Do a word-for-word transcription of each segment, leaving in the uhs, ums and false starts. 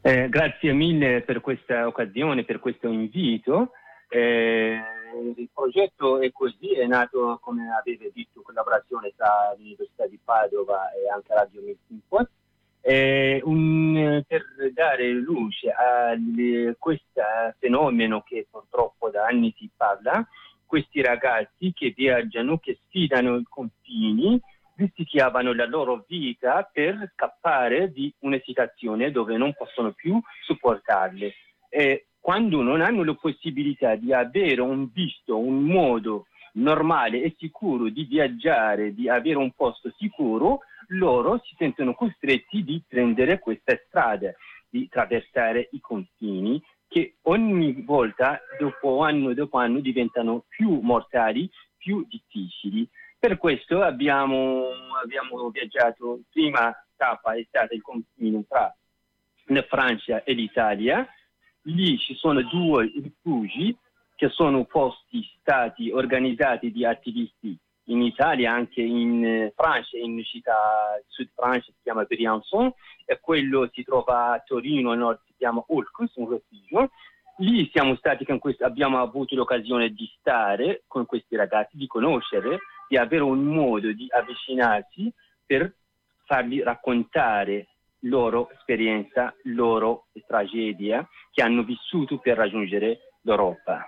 Eh, grazie mille per questa occasione, per questo invito. Eh, il progetto è così, è nato, come avete detto, collaborazione tra l'Università di Padova e anche Radio Melting eh, un, per dare luce a le, questo fenomeno che purtroppo da anni si parla, questi ragazzi che viaggiano, che sfidano i confini, rischiavano la loro vita per scappare di una situazione dove non possono più sopportarle. E quando non hanno la possibilità di avere un visto, un modo normale e sicuro di viaggiare, di avere un posto sicuro, loro si sentono costretti di prendere questa strada, di attraversare i confini che ogni volta, dopo anno dopo anno, diventano più mortali, più difficili. Per questo abbiamo, abbiamo viaggiato, prima tappa è stata il confine tra la Francia e l'Italia. Lì ci sono due rifugi che sono posti stati organizzati di attivisti in Italia, anche in Francia, in città sud Francia si chiama Briançon, e quello si trova a Torino, a nord si chiama Olcus, un rifugio. Lì siamo stati con questo, abbiamo avuto l'occasione di stare con questi ragazzi, di conoscere, di avere un modo di avvicinarsi per fargli raccontare loro esperienza, loro tragedia che hanno vissuto per raggiungere l'Europa.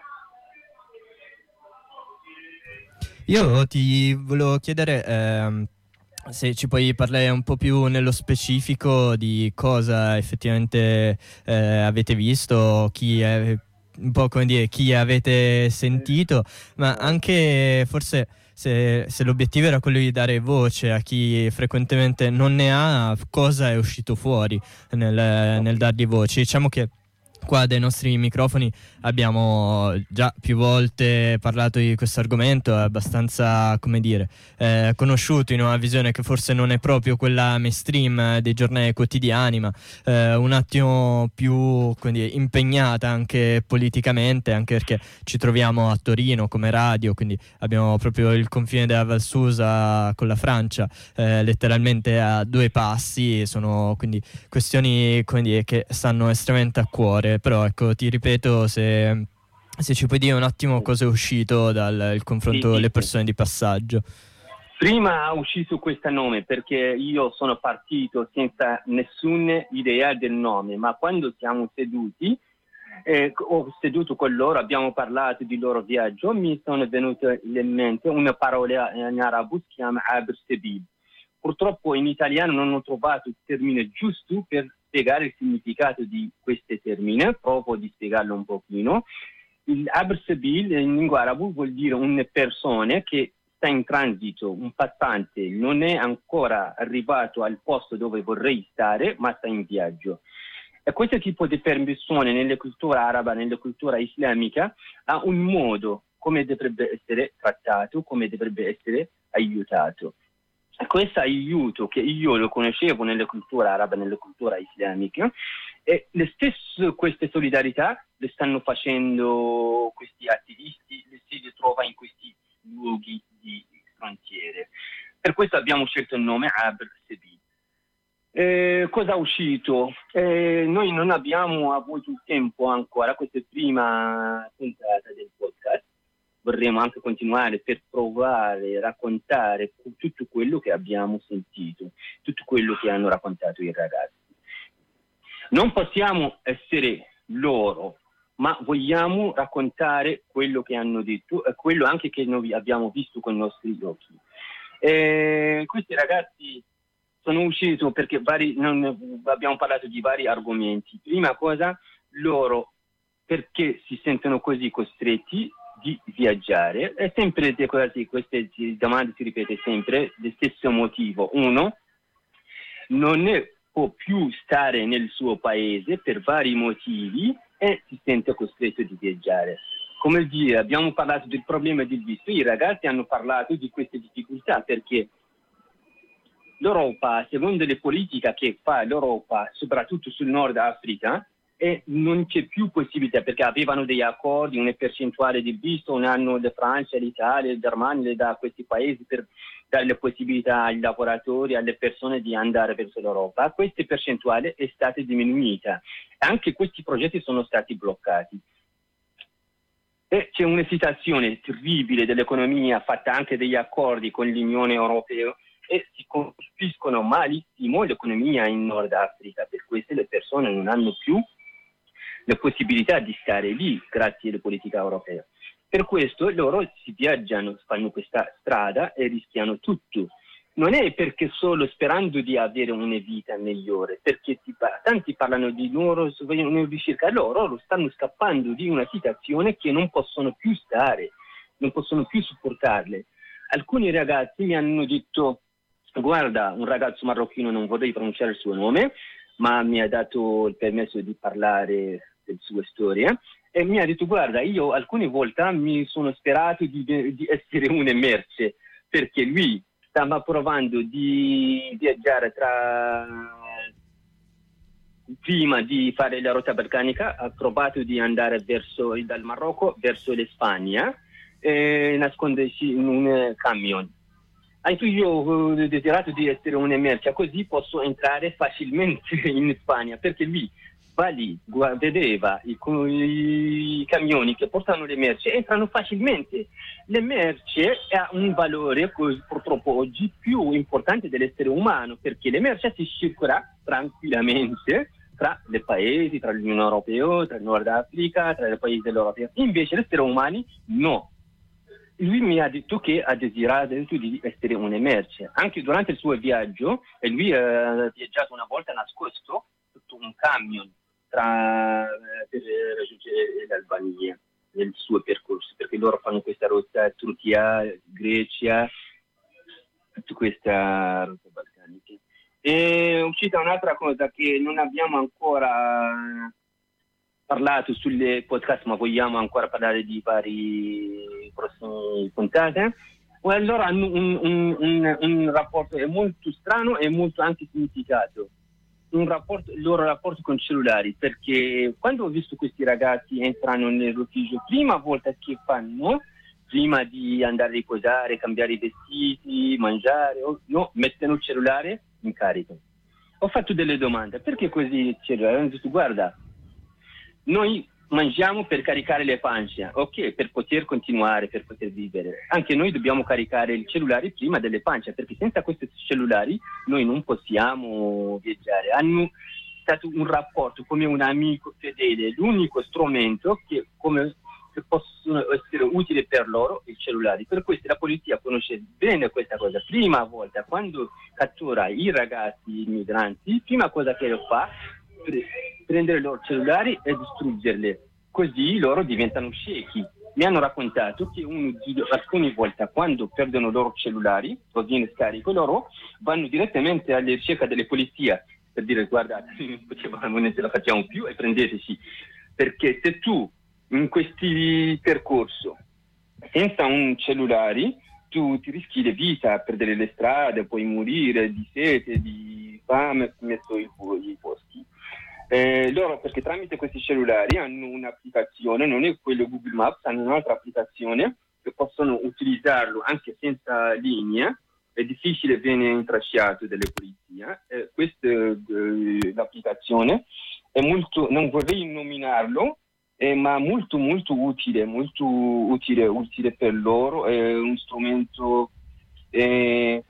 Io ti volevo chiedere ehm, se ci puoi parlare un po' più nello specifico di cosa effettivamente eh, avete visto, chi è, un po' come dire, chi avete sentito, ma anche forse se, se l'obiettivo era quello di dare voce a chi frequentemente non ne ha, cosa è uscito fuori nel, nel dargli voce. Diciamo che qua dai nostri microfoni abbiamo già più volte parlato di questo argomento, è abbastanza, come dire, eh, conosciuto in una visione che forse non è proprio quella mainstream dei giornali quotidiani, ma eh, un attimo più, come dire, impegnata anche politicamente, anche perché ci troviamo a Torino come radio, quindi abbiamo proprio il confine della Val Susa con la Francia eh, letteralmente a due passi. Sono quindi questioni, come dire, che stanno estremamente a cuore. Però ecco, ti ripeto, se, se ci puoi dire un attimo cosa è uscito dal il confronto Sì, con sì, le sì. persone di passaggio. Prima è uscito questo nome perché io sono partito senza nessuna idea del nome, ma quando siamo seduti, eh, ho seduto con loro, abbiamo parlato di loro viaggio, mi sono venute in mente una parola in arabo, si chiama Abr Sebil. Purtroppo in italiano non ho trovato il termine giusto per spiegare il significato di questo termine, provo di spiegarlo un pochino. Il Abr Sebil in lingua arabo vuol dire una persona che sta in transito, un passante, non è ancora arrivato al posto dove vorrei stare, ma sta in viaggio. E questo tipo di persone nelle culture arabe, nella cultura islamica, ha un modo come dovrebbe essere trattato, come dovrebbe essere aiutato. Questo aiuto che io lo conoscevo nelle culture arabe, nelle culture islamiche, e le stesse queste solidarietà le stanno facendo questi attivisti, le si ritrova in questi luoghi di frontiere. Per questo abbiamo scelto il nome Abr Sebil. Eh, cosa è uscito? Eh, noi non abbiamo avuto il tempo ancora, questa è la prima puntata del podcast. Vorremmo anche continuare per provare a raccontare tutto quello che abbiamo sentito, tutto quello che hanno raccontato i ragazzi. Non possiamo essere loro, ma vogliamo raccontare quello che hanno detto e quello anche che noi abbiamo visto con i nostri occhi. E questi ragazzi sono usciti perché vari, non, abbiamo parlato di vari argomenti. Prima cosa, loro perché si sentono così costretti di viaggiare, è sempre così, queste domande si ripete sempre, lo stesso motivo. Uno, non è, può più stare nel suo paese per vari motivi e si sente costretto di viaggiare. Come dire, abbiamo parlato del problema del visto, i ragazzi hanno parlato di queste difficoltà perché l'Europa, secondo le politiche che fa l'Europa, soprattutto sul Nord Africa, e non c'è più possibilità perché avevano degli accordi, una percentuale di visto, un anno da Francia, l'Italia, la Germania, da questi paesi per dare le possibilità ai lavoratori, alle persone di andare verso l'Europa. Questa percentuale è stata diminuita Anche questi progetti sono stati bloccati. E c'è una situazione terribile dell'economia, fatta anche degli accordi con l'Unione Europea, e si colpiscono malissimo l'economia in Nord Africa. Per questo le persone non hanno più la possibilità di stare lì grazie alle politiche europee. Per questo loro si viaggiano, fanno questa strada e rischiano tutto. Non è perché solo sperando di avere una vita migliore, perché ti, tanti parlano di loro, vogliono ricerca, loro, loro stanno scappando di una situazione che non possono più stare, non possono più sopportarle. Alcuni ragazzi mi hanno detto, guarda, un ragazzo marocchino, non vorrei pronunciare il suo nome, ma mi ha dato il permesso di parlare delle sue storie, e mi ha detto, guarda, io alcune volte mi sono sperato di, di essere una merce, perché lui stava provando di viaggiare tra prima di fare la rotta balcanica, ha provato di andare verso dal Marocco verso l'Espagna e nascondersi in un camion. Anche io ho desiderato di essere una merce, così posso entrare facilmente in Spagna, perché lui va lì, vedeva i, i camioni che portano le merci, entrano facilmente. Le merci ha un valore purtroppo oggi più importante dell'essere umano, perché le merci si circola tranquillamente tra i paesi, tra l'Unione Europea, tra il Nord Africa, tra i paesi dell'Europa. Invece l'essere umano no. Lui mi ha detto che ha desiderato di essere una merce. Anche durante il suo viaggio, e lui ha viaggiato una volta nascosto tutto un camion tra, per raggiungere l'Albania nel suo percorso, perché loro fanno questa rotta Turchia, Grecia, tutta questa rotta balcanica. E è uscita un'altra cosa che non abbiamo ancora parlato sulle podcast, ma vogliamo ancora parlare di vari prossimi puntate. Allora hanno un, un, un, un rapporto è molto strano e molto anche significato. Un rapporto, il loro rapporto con i cellulari, perché quando ho visto questi ragazzi entrano nel rifugio, prima volta che fanno, prima di andare a riposare, cambiare i vestiti, mangiare, no, mettono il cellulare in carica. Ho fatto delle domande, perché così il cellulare? Hanno detto, guarda, noi mangiamo per caricare le pance, ok, per poter continuare, per poter vivere. Anche noi dobbiamo caricare il cellulare prima delle pance, perché senza questi cellulari noi non possiamo viaggiare. Hanno stato un rapporto come un amico fedele, l'unico strumento che, come, che possono essere utili per loro, il cellulare. Per questo la polizia conosce bene questa cosa. Prima volta, quando cattura i ragazzi, i migranti, prima cosa che fa prendere i loro cellulari e distruggerli, così loro diventano ciechi. Mi hanno raccontato che uno di, alcune volte quando perdono i loro cellulari o viene scarico, loro vanno direttamente alla ricerca delle polizie per dire guardate, non ce la facciamo più e prendeteci, perché se tu in questi percorsi senza un cellulare tu ti rischi la vita, perdere le strade, puoi morire di sete, di fame, messo i, i posti. Eh, loro perché tramite questi cellulari hanno un'applicazione, non è quello Google Maps, hanno un'altra applicazione che possono utilizzarlo anche senza linea, è difficile viene intracciato dalle polizie. Eh, questa eh, l'applicazione è molto, non vorrei nominarlo, eh, ma molto molto utile, molto utile, utile per loro, è un strumento eh,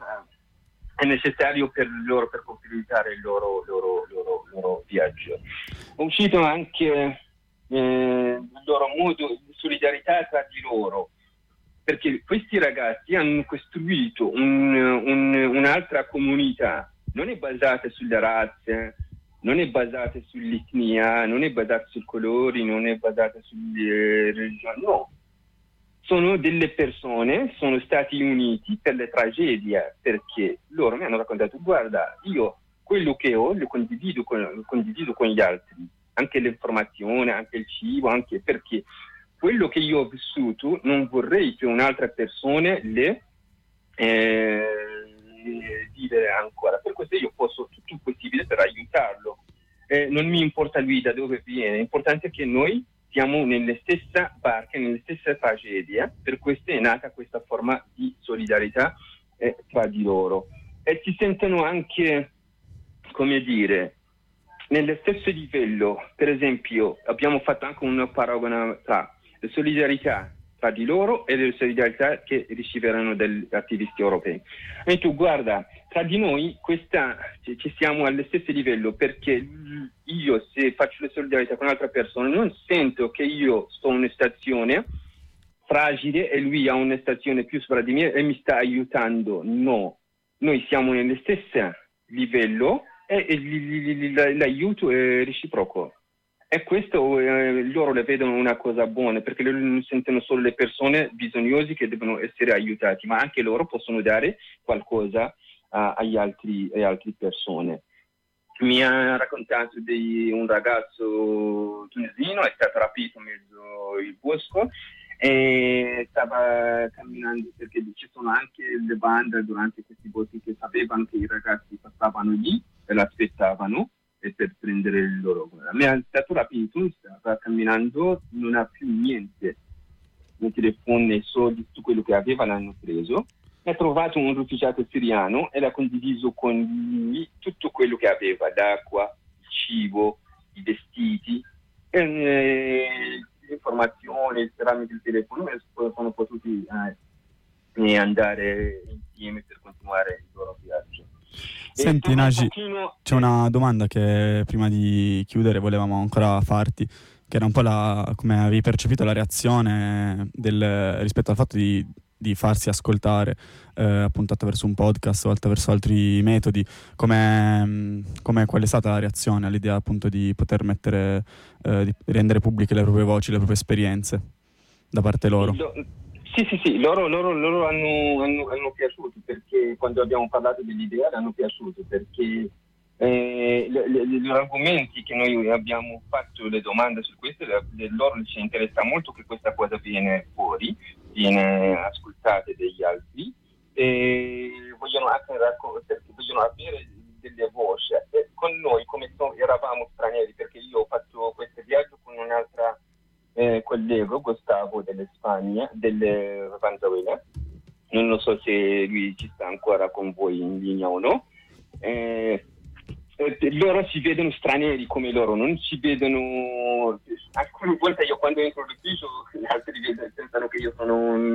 è necessario per loro per completare il loro, loro, loro, loro viaggio. È uscito anche eh, il loro modo di solidarietà tra di loro, perché questi ragazzi hanno costruito un, un, un'altra comunità, non è basata sulle razze, non è basata sull'etnia, non è basata sui colori, non è basata sulle religioni, no. Sono delle persone, sono stati uniti per le tragedie, perché loro mi hanno raccontato, guarda, io quello che ho lo condivido con, lo condivido con gli altri, anche l'informazione, anche il cibo, anche perché quello che io ho vissuto non vorrei che un'altra persona le eh, vivere ancora. Per questo io posso tutto il possibile per aiutarlo. Eh, non mi importa lui da dove viene, l'importante è che noi siamo nella stessa barca, nella stessa tragedia, per questo è nata questa forma di solidarietà eh, tra di loro. E si sentono anche, come dire, nello stesso livello. Per esempio, abbiamo fatto anche un paragone tra la solidarietà tra di loro e la solidarietà che riceveranno dagli attivisti europei. E tu guarda, tra di noi questa, ci, ci siamo allo stesso livello, perché io se faccio la solidarietà con un'altra persona non sento che io sto in una stazione fragile e lui ha una stazione più sopra di me e mi sta aiutando. No, noi siamo nello stesso livello e, e l'aiuto è reciproco. E questo eh, loro le vedono una cosa buona, perché loro non sentono solo le persone bisognose che devono essere aiutati, ma anche loro possono dare qualcosa uh, agli altri, alle altre persone. Mi ha raccontato di un ragazzo tunisino, è stato rapito in mezzo al bosco e stava camminando, perché ci sono anche le bande durante questi boschi che sapevano che i ragazzi passavano lì e l'aspettavano e per prendere il loro. Mi è stato rapito, stava camminando, non ha più niente, nei telefoni, nei soldi, tutto quello che aveva l'hanno preso. Ha trovato un rifugiato siriano e l'ha condiviso con lui tutto quello che aveva, l'acqua, il cibo, i vestiti, e, eh, le informazioni tramite il telefono, e sono potuti eh, andare insieme per continuare il loro viaggio. Senti Naji, pochino... c'è una domanda che prima di chiudere volevamo ancora farti, che era un po' la, come avevi percepito la reazione del, rispetto al fatto di, di farsi ascoltare eh, appunto attraverso un podcast o attraverso altri metodi, come, come qual è stata la reazione all'idea appunto di poter mettere, eh, di rendere pubbliche le proprie voci, le proprie esperienze da parte loro? Sì, sì, sì, loro, loro, loro hanno, hanno, hanno piaciuto, perché quando abbiamo parlato dell'idea hanno piaciuto, perché eh, le, le, gli argomenti che noi abbiamo fatto, le domande su questo, le, le, loro ci interessa molto che questa cosa viene fuori, viene ascoltata dagli altri, e vogliono anche racco- perché vogliono avere delle voci. E con noi, come so, eravamo stranieri, perché io ho fatto questo viaggio con un'altra Eh, collega Gustavo delle Spagna, delle Venezuela, non lo so se lui ci sta ancora con voi in linea o no. Eh, eh, loro si vedono stranieri come loro, non si vedono. Alcune volte io quando entro l'ufficio gli altri pensano che io sono un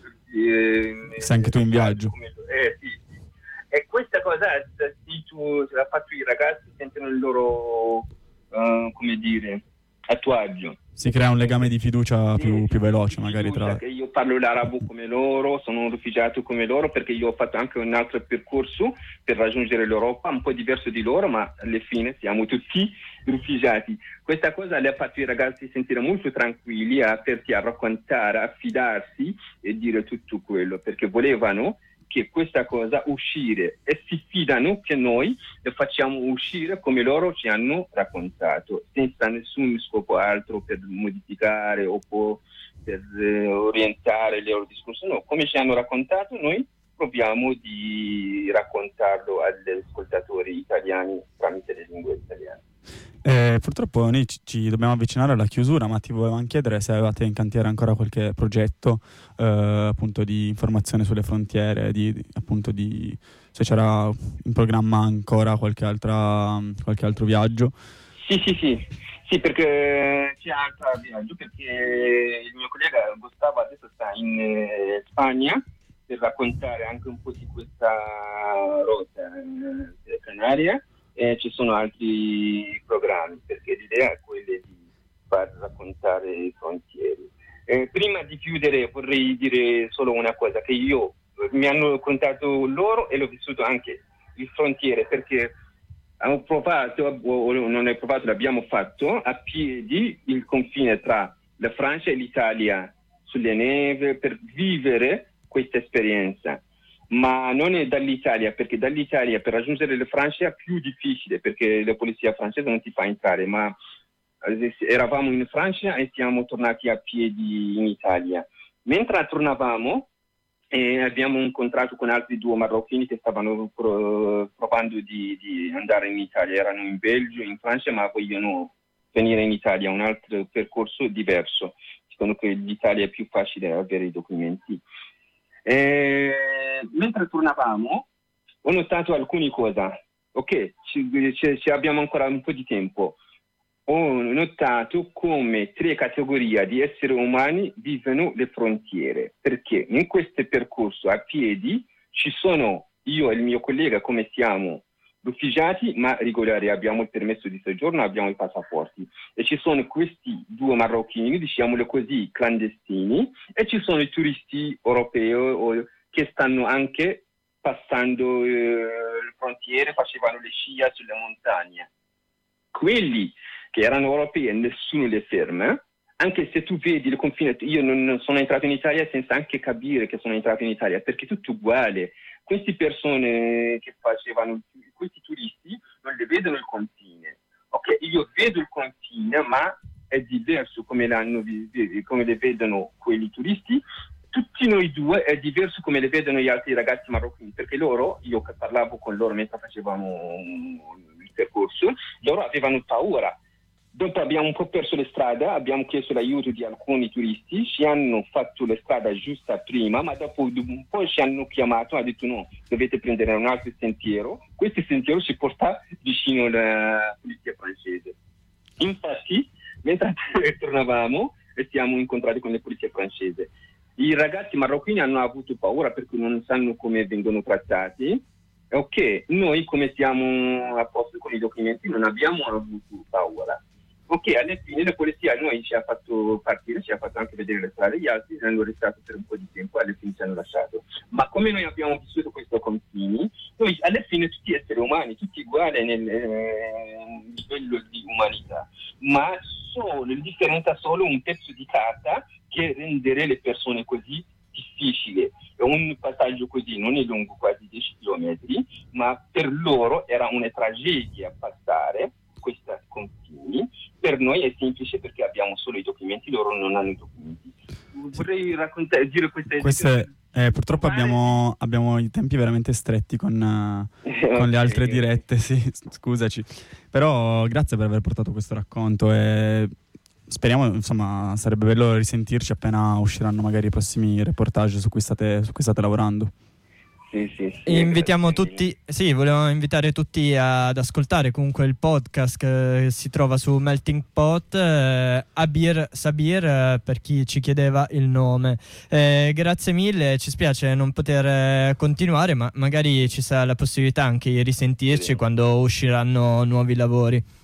eh, sei anche tu in viaggio. Eh, sì, sì. E questa cosa se tu se la faccio i ragazzi sentono il loro uh, come dire a tuo agio. Si crea un legame di fiducia più, più veloce, magari tra... Che io parlo l'arabo come loro, sono un rifugiato come loro, perché io ho fatto anche un altro percorso per raggiungere l'Europa, un po' diverso di loro, ma alla fine siamo tutti rifugiati. Questa cosa le ha fatto i ragazzi sentire molto tranquilli, aperti a raccontare, a fidarsi e dire tutto quello, perché volevano che questa cosa uscire e si fidano che noi le facciamo uscire come loro ci hanno raccontato, senza nessun scopo altro per modificare o per eh, orientare il loro discorso. No, come ci hanno raccontato noi proviamo di raccontarlo agli ascoltatori italiani tramite le lingue italiane. Eh, purtroppo noi ci, ci dobbiamo avvicinare alla chiusura, ma ti volevamo chiedere se avevate in cantiere ancora qualche progetto eh, appunto di informazione sulle frontiere, di, di, appunto di se c'era in programma ancora qualche altra qualche altro viaggio. Sì, sì, sì, sì, perché c'è altro viaggio, perché il mio collega Gustavo adesso sta in eh, Spagna per raccontare anche un po' di questa rotta eh, Canaria. E ci sono altri programmi, perché l'idea è quella di far raccontare i frontieri. Eh, prima di chiudere vorrei dire solo una cosa, che io mi hanno raccontato loro e l'ho vissuto anche il frontiere, perché ho provato, o non ho provato, l'abbiamo fatto a piedi il confine tra la Francia e l'Italia sulle neve per vivere questa esperienza. Ma non è dall'Italia, perché dall'Italia per raggiungere la Francia è più difficile, perché la polizia francese non ti fa entrare, ma eravamo in Francia e siamo tornati a piedi in Italia. Mentre tornavamo eh, abbiamo incontrato con altri due marocchini che stavano pro- provando di, di andare in Italia, erano in Belgio, in Francia, ma vogliono venire in Italia, un altro percorso diverso. Dicono che l'Italia è più facile avere i documenti. Eh, mentre tornavamo ho notato alcune cose. Ok, ci, ci, ci abbiamo ancora un po' di tempo. Ho notato come tre categorie di esseri umani vivono le frontiere, perché in questo percorso a piedi ci sono io e il mio collega, come siamo rifugiati ma regolari, abbiamo il permesso di soggiorno, abbiamo i passaporti, e ci sono questi due marocchini, diciamolo così, clandestini, e ci sono i turisti europei che stanno anche passando eh, le frontiere, facevano le scia sulle montagne. Quelli che erano europei e nessuno le ferma, anche se tu vedi il confine, io non sono entrato in Italia senza anche capire che sono entrato in Italia, perché è tutto uguale. Queste persone che facevano, questi turisti, non le vedono il confine. Ok, io vedo il confine, ma è diverso come, l'hanno, come le vedono quelli turisti. Tutti noi due è diverso come le vedono gli altri ragazzi marocchini, perché loro, io che parlavo con loro mentre facevamo il percorso, loro avevano paura. Dopo abbiamo un po' perso le strade, abbiamo chiesto l'aiuto di alcuni turisti, ci hanno fatto la strada giusta prima, ma dopo un po' ci hanno chiamato e hanno detto no, dovete prendere un altro sentiero. Questo sentiero ci porta vicino alla polizia francese. Infatti, mentre tornavamo, siamo incontrati con la polizia francese. I ragazzi marocchini hanno avuto paura perché non sanno come vengono trattati. Ok, noi come siamo a posto con i documenti non abbiamo avuto paura. Ok, alla fine la polizia noi ci ha fatto partire, ci ha fatto anche vedere le strade, gli altri hanno restato per un po' di tempo e alla fine ci hanno lasciato. Ma come noi abbiamo vissuto questo confine, noi alla fine tutti esseri umani, tutti uguali nel eh, livello di umanità, ma solo, la differenza è solo un pezzo di carta che renderebbe le persone così difficili. Un passaggio così non è lungo, quasi dieci chilometri, ma per loro era una tragedia passare questi confini. Per noi è semplice perché abbiamo solo i documenti, loro non hanno i documenti. Vorrei raccontare, dire queste... queste eh, purtroppo abbiamo, abbiamo i tempi veramente stretti con, uh, con okay, le altre dirette, sì, scusaci. Però grazie per aver portato questo racconto e speriamo, insomma, sarebbe bello risentirci appena usciranno magari i prossimi reportage su cui state, su cui state lavorando. Sì, sì, sì, invitiamo tutti, sì, volevo invitare tutti ad ascoltare comunque il podcast che si trova su Melting Pot, eh, Abir Sabir, eh, per chi ci chiedeva il nome. Eh, grazie mille, ci spiace non poter eh, continuare, ma magari ci sarà la possibilità anche di risentirci sì, quando usciranno nuovi lavori.